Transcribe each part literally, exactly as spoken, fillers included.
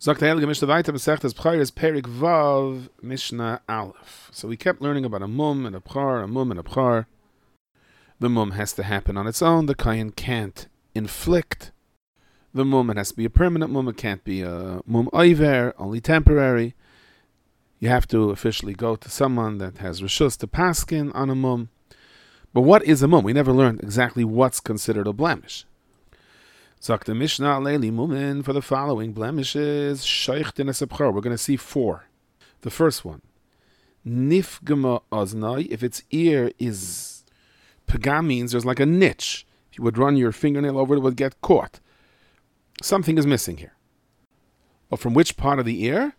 Sagt der Heilige Mishnah weiter, Masechtas B'chayres Perik Vav Mishnah Aleph. So we kept learning about a mum and a b'char, a mum and a b'char. The mum has to happen on its own. The kohen can't inflict the mum. It has to be a permanent mum. It can't be a mum oiver, only temporary. You have to officially go to someone that has reshus to paskin on a mum. But what is a mum? We never learned exactly what's considered a blemish. Sagt the Mishnah Leili Mumin for the following blemishes. Shaykh Dinas Abchar. We're going to see four. The first one, Nifgama Oznai. If its ear is pagam, means there's like a niche. If you would run your fingernail over it, it would get caught. Something is missing here. But from which part of the ear?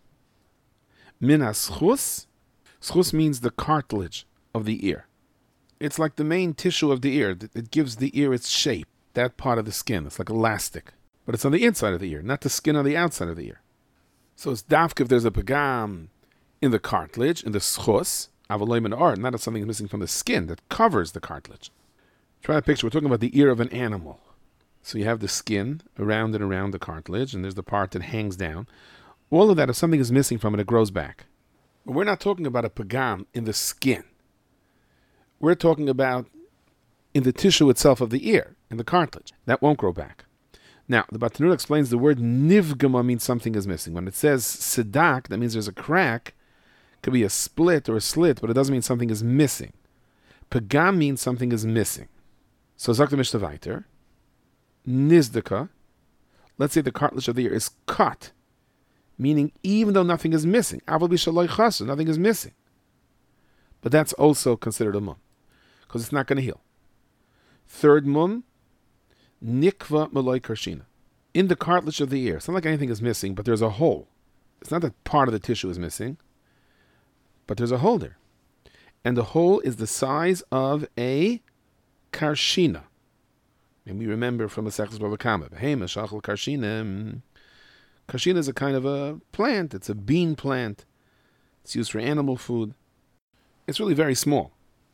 Minas schus. Schus means the cartilage of the ear. It's like the main tissue of the ear. It gives the ear its shape. That part of the skin. It's like elastic. But it's on the inside of the ear, not the skin on the outside of the ear. So it's dafk if there's a pagam in the cartilage, in the schus, avaloim and art, not if something is missing from the skin that covers the cartilage. Try to picture, we're talking about the ear of an animal. So you have the skin around and around the cartilage, and there's the part that hangs down. All of that, if something is missing from it, it grows back. But we're not talking about a pagam in the skin. We're talking about in the tissue itself of the ear, in the cartilage. That won't grow back. Now, the Batanura explains the word nivgama means something is missing. When it says sedak, that means there's a crack. It could be a split or a slit, but it doesn't mean something is missing. Pagam means something is missing. So, sagt the Mishnah weiter, nizdaka, let's say the cartilage of the ear is cut, meaning even though nothing is missing, aval b'shaloi chasu, nothing is missing. But that's also considered a mum, because it's not going to heal. Third mum, nikva maloi karshina. In the cartilage of the ear, it's not like anything is missing, but there's a hole. It's not that part of the tissue is missing, but there's a hole there. And the hole is the size of a karshina. And we remember from the Masechtas Bava Kama, Behema shachal karshina. Karshina is a kind of a plant. It's a bean plant. It's used for animal food. It's really very small.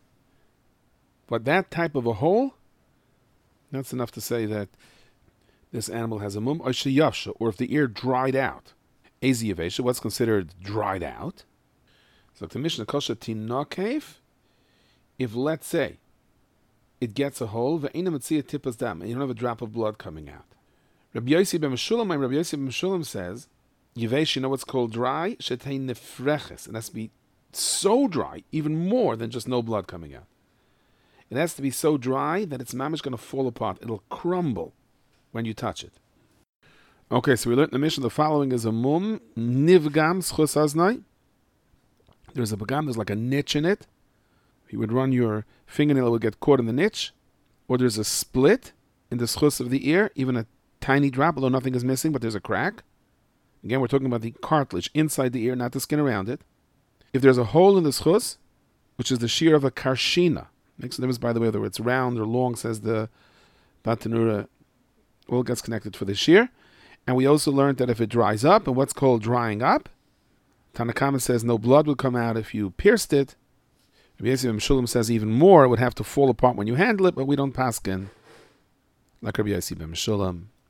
But that type of a hole, that's enough to say that this animal has a mum, or sheyavsha, or if the ear dried out. Ezi yavesha, what's considered dried out? So the Mishnah kosha tinakev, if let's say it gets a hole, ve'ena metzia tipas dam, and you don't have a drop of blood coming out. Rabbi Yossi ben Meshulam, my Rabbi Yossi ben Meshulam says, yavesh, you know what's called dry? Shetei nefreches, and it has to be so dry, even more than just no blood coming out. It has to be so dry that it's mamish going to fall apart. It'll crumble when you touch it. Okay, so we learned in the Mishnah the following is a mum, nivgam schus aznai. There's a bagam, there's like a niche in it. You would run your fingernail, it would get caught in the niche. Or there's a split in the schus of the ear, even a tiny drop, although nothing is missing, but there's a crack. Again, we're talking about the cartilage inside the ear, not the skin around it. If there's a hole in the schus, which is the shear of a karshina, makes a difference, by the way, whether it's round or long, says the Batanura, all gets connected for the shear. And we also learned that if it dries up, and what's called drying up, Tanakama says no blood would come out if you pierced it. Rabbi Yossi ben Meshulam says even more, it would have to fall apart when you handle it, but we don't paskin like Rabbi Yossi ben Meshulam.